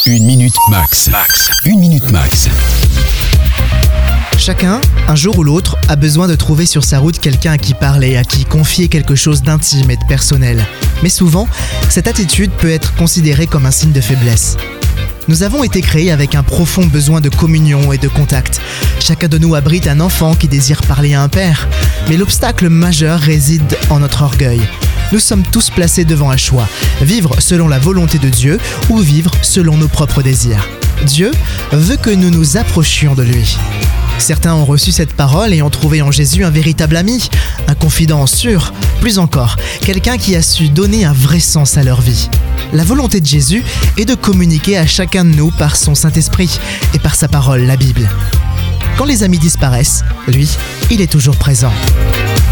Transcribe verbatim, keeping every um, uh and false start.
Une minute max. Max. Une minute max. Chacun, un jour ou l'autre, a besoin de trouver sur sa route quelqu'un à qui parler, à qui confier quelque chose d'intime et de personnel. Mais souvent, cette attitude peut être considérée comme un signe de faiblesse. Nous avons été créés avec un profond besoin de communion et de contact. Chacun de nous abrite un enfant qui désire parler à un père. Mais l'obstacle majeur réside en notre orgueil. Nous sommes tous placés devant un choix, vivre selon la volonté de Dieu ou vivre selon nos propres désirs. Dieu veut que nous nous approchions de lui. Certains ont reçu cette parole et ont trouvé en Jésus un véritable ami, un confident sûr, plus encore, quelqu'un qui a su donner un vrai sens à leur vie. La volonté de Jésus est de communiquer à chacun de nous par son Saint-Esprit et par sa parole, la Bible. Quand les amis disparaissent, lui, il est toujours présent.